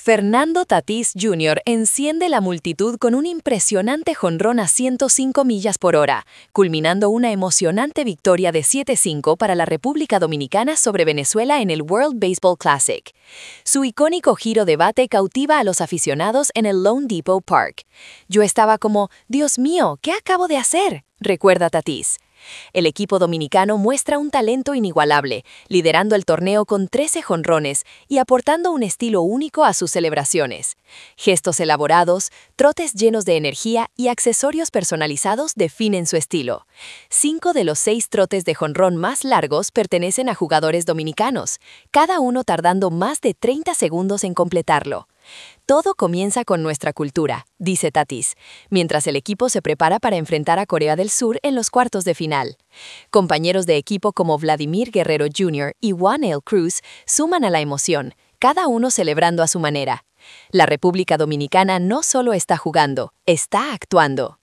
Fernando Tatís Jr. enciende la multitud con un impresionante jonrón a 105 millas por hora, culminando una emocionante victoria de 7-5 para la República Dominicana sobre Venezuela en el World Baseball Classic. Su icónico giro de bate cautiva a los aficionados en el Lone Depot Park. Yo estaba como, Dios mío, ¿qué acabo de hacer?, recuerda Tatís. El equipo dominicano muestra un talento inigualable, liderando el torneo con 13 jonrones y aportando un estilo único a sus celebraciones. Gestos elaborados, trotes llenos de energía y accesorios personalizados definen su estilo. 5 de los 6 trotes de jonrón más largos pertenecen a jugadores dominicanos, cada uno tardando más de 30 segundos en completarlo. Todo comienza con nuestra cultura, dice Tatís, mientras el equipo se prepara para enfrentar a Corea del Sur en los cuartos de final. Compañeros de equipo como Vladimir Guerrero Jr. y Juan L. Cruz suman a la emoción, cada uno celebrando a su manera. La República Dominicana no solo está jugando, está actuando.